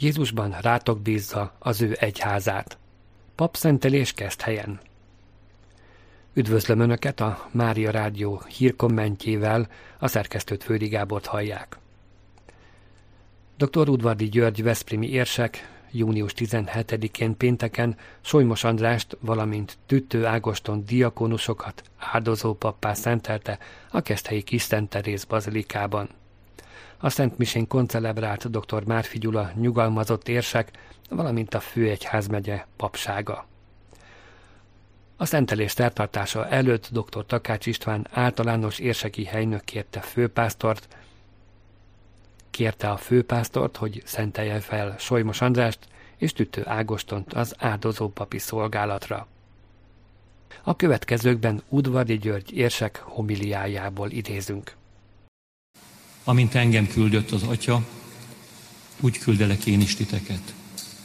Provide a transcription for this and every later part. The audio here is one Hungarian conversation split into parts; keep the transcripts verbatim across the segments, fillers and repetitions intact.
Jézusban rátok bízza az ő egyházát. Papszentelés Keszthelyen. Üdvözlöm Önöket, a Mária Rádió hírkommentjével, a szerkesztőt, Fődi Gábort hallják. doktor Udvardy György veszprémi érsek június tizenhetedikén pénteken Solymos Andrást, valamint Tüttő Ágoston diakónusokat áldozó pappá szentelte a keszthelyi Kis Szent Teréz bazilikában. A Szent Misén koncelebrált doktor Márfi Gyula nyugalmazott érsek, valamint a főegyházmegye papsága. A szentelés szertartása előtt doktor Takács István általános érseki helynök kérte főpásztort, kérte a főpásztort, hogy szentelje fel Solymos Andrást és Tüttő Ágostont az áldozó papi szolgálatra. A következőkben Udvardy György érsek homiliájából idézünk. Amint engem küldött az Atya, úgy küldelek én is titeket.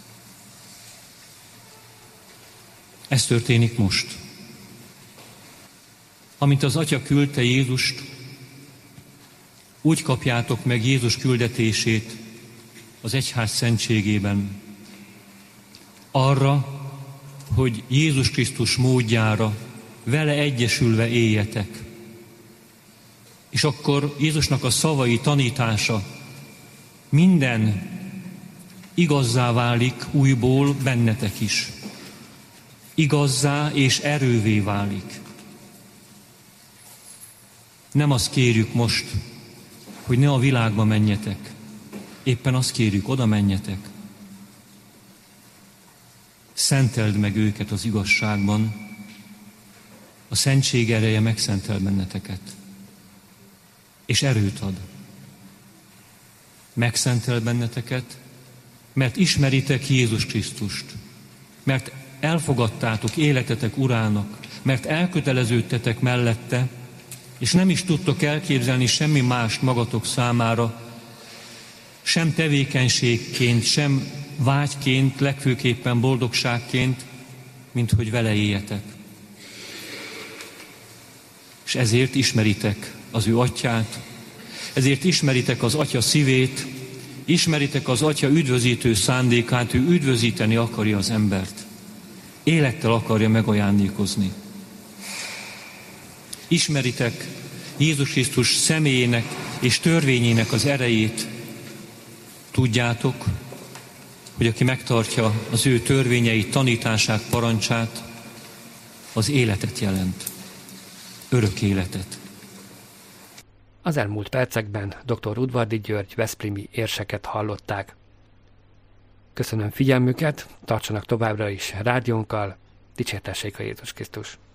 Ez történik most. Amint az Atya küldte Jézust, úgy kapjátok meg Jézus küldetését az egyház szentségében. Arra, hogy Jézus Krisztus módjára vele egyesülve éljetek. És akkor Jézusnak a szavai tanítása minden igazzá válik újból bennetek is. Igazzá és erővé válik. Nem azt kérjük most, hogy ne a világba menjetek. Éppen azt kérjük, oda menjetek. Szenteld meg őket az igazságban. A szentség ereje megszentel benneteket. És erőt ad. Megszentel benneteket, mert ismeritek Jézus Krisztust. Mert elfogadtátok életetek urának, mert elköteleződtetek mellette, és nem is tudtok elképzelni semmi mást magatok számára, sem tevékenységként, sem vágyként, legfőképpen boldogságként, mint hogy vele éljetek. És ezért ismeritek az ő atyát, ezért ismeritek az Atya szívét, ismeritek az Atya üdvözítő szándékát, ő üdvözíteni akarja az embert. Élettel akarja megajándékozni. Ismeritek Jézus Krisztus személyének és törvényének az erejét. Tudjátok, hogy aki megtartja az ő törvényeit, tanítását, parancsát, az életet jelent. Örök életet. Az elmúlt percekben doktor Udvardy György veszprémi érseket hallották. Köszönöm figyelmüket, tartsanak továbbra is rádiónkkal, dicsértessék a Jézus Krisztus!